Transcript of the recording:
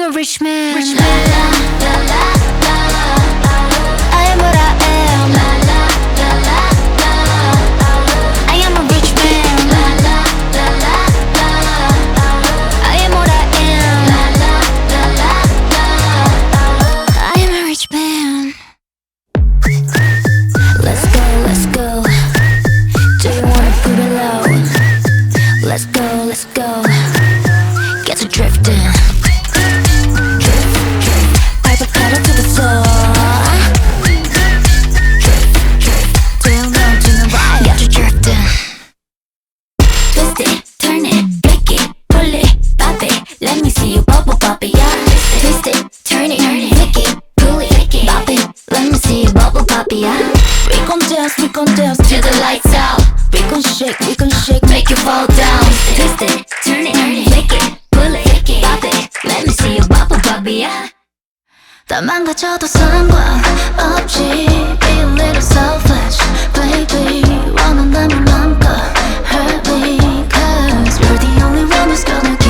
a rich man. Rich man. I am what I am. I am a rich man. I am what I am. I am a rich man. Let's go, let's go. Do you wanna put it low? Let's go, let's go. Get to drifting. Drift, drift. Pipe pedal to the floor. Drift, drift. Till no to the right. Get to drifting. Twist it, turn it, break it, pull it, pop it. Let me see you bubble pop it, yeah. Twist it, turn it, make it, pull it, pop it. Let me see you bubble pop it, yeah. We gon' dance till the lights out. We gon' shake, make you fall down. Twist it, turn it, make it, pull it, pop it. Let me see you bubble pop it, yeah. 다 망가져도 상관없지. Be a little selfish, baby. 원한다면 맘껏 hurt me, 'cause you're the only one who's gonna